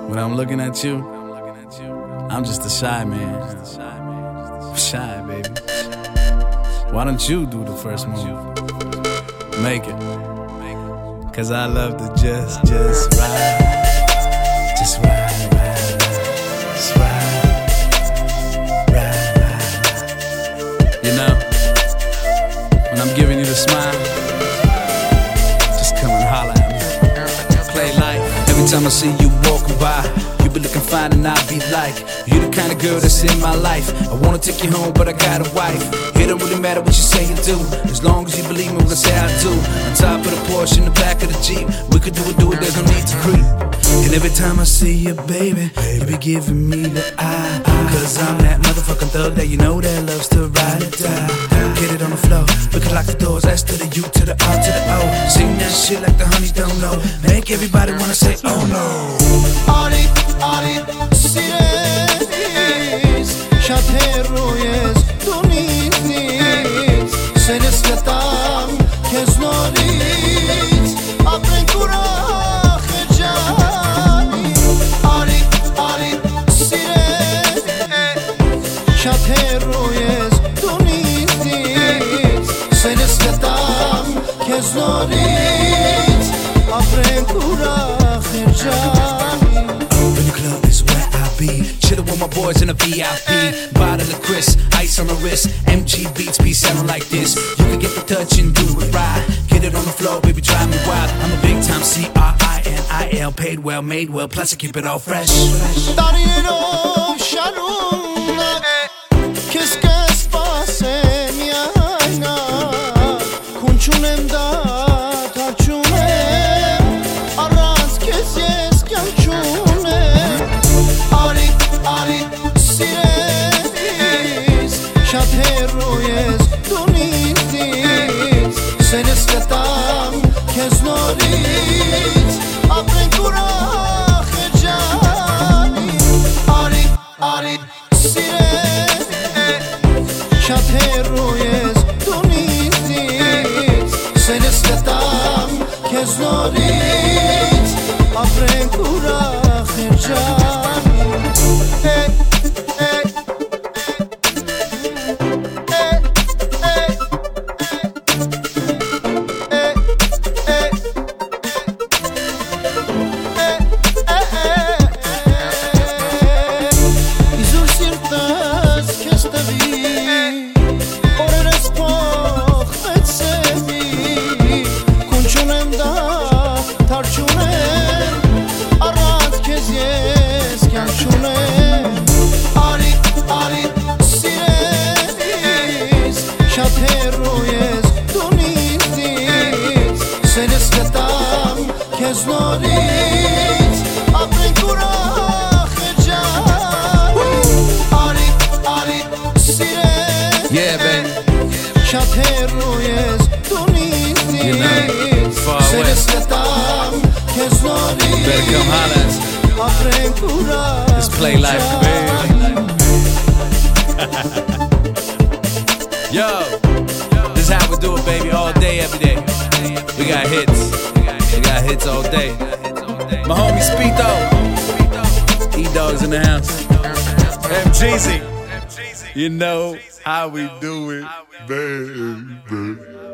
When I'm looking at you, I'm just a shy man. I'm shy, baby. Why don't you do the first move? Make it. Cause I love to just ride. Just ride, ride, just ride. You know, when I'm giving you the smile, just come and holler at me. Play life. Every time I see you walking by, you be looking fine and I be like, you the kind of girl that's in my life. I wanna take you home but I got a wife. It don't really matter what you say you do, as long as you believe me when I say I do. On top of the Porsche in the back of the Jeep, we could do it, there's no need to creep. And every time I see you, baby, you be giving me the eye. Cause I'm that motherfucking thug that you know that loves to ride or die. Get it on the floor, we can lock the doors, S to the U to the R to the O. Sing that shit like the honeys don't know, make everybody wanna say oh no. Arip, sireniz, şateroyez, tunizniz. Seni svetam, keznoriz, apren kurah ejani. Arip, sireniz, şateroyez, tunizniz. Seni svetam, keznoriz, apren kurah ejani. Chillin' with my boys in a VIP. Bottle of Chris, ice on the wrist. MG beats be sounding like this. You can get the touch and do it right. Get it on the floor, baby, drive me wild. I'm a big time CRINIL. Paid well, made well, plus I keep it all fresh. Darierov sharuna, keske spasem yana. Kunchunem da tarchunem, araz kes yes kyanchunem. Arip, sireniz, şateroyez, tunizniz. Seni svetam, keznoriz, apren kurah ejani. Arip, sireniz, şateroyez, tunizniz. Seni svetam, keznoriz, apren kurah ejani. Şateroyez, tunizniz. Seni svetam, keznoriz, apren kurah ejani. Arip, sireniz, Yeah, baby. şateroyez, tunizniz. You know, far Seni away. svetam, keznoriz, Better come holler at me. apren kurah Let's play life, baby. Yo, this is how we do it, baby, all day, every day. We got hits. We got hits all day. My homie Speedo. E-Dog's in the house. MGZ. You know how we do it, baby.